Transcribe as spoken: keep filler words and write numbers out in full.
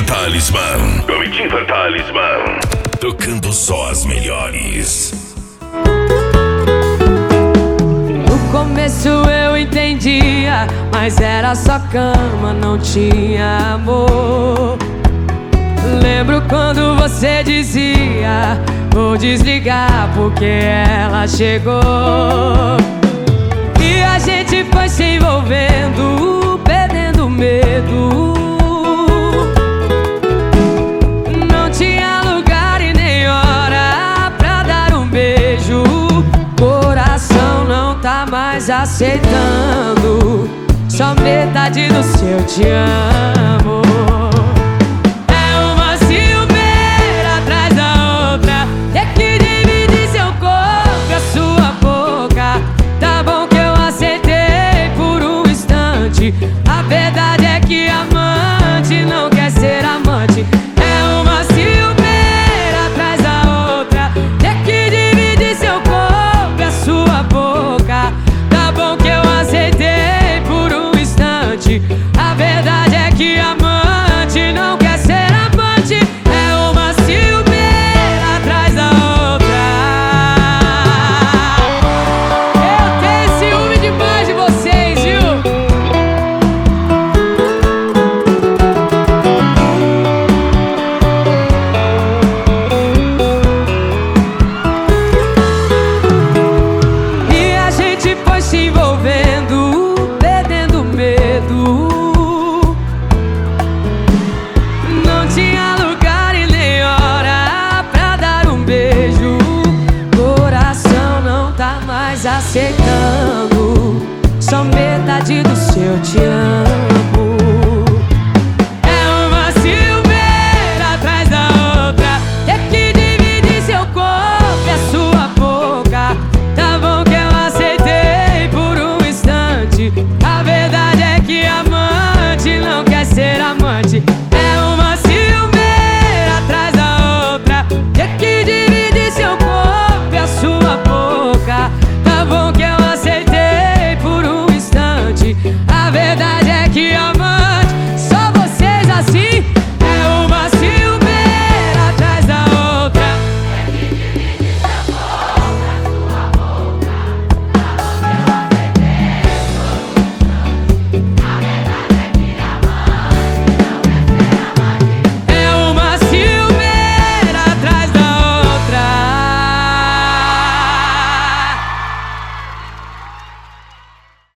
Talismã. Comitiva Talismã. Tocando só as melhores. No começo eu entendia, mas era só cama, não tinha amor. Lembro quando você dizia: vou desligar porque ela chegou. E a gente foi se envolvendo, perdendo medo. Não tinha lugar e nem hora pra dar um beijo. Coração não tá mais aceitando só metade do seu te amo. A verdade é que amante não quer ser amante. É uma ciumeira atrás da outra. Ter que dividir seu corpo e a sua boca. Tá bom que eu aceitei por um instante. A verdade é que amante não quer ser amante. É uma ciumeira atrás da outra. Eu tenho ciúme demais de vocês, viu? Se envolvendo, perdendo medo. Não tinha lugar e nem hora pra dar um beijo. Coração não tá mais aceitando só metade do seu te amo.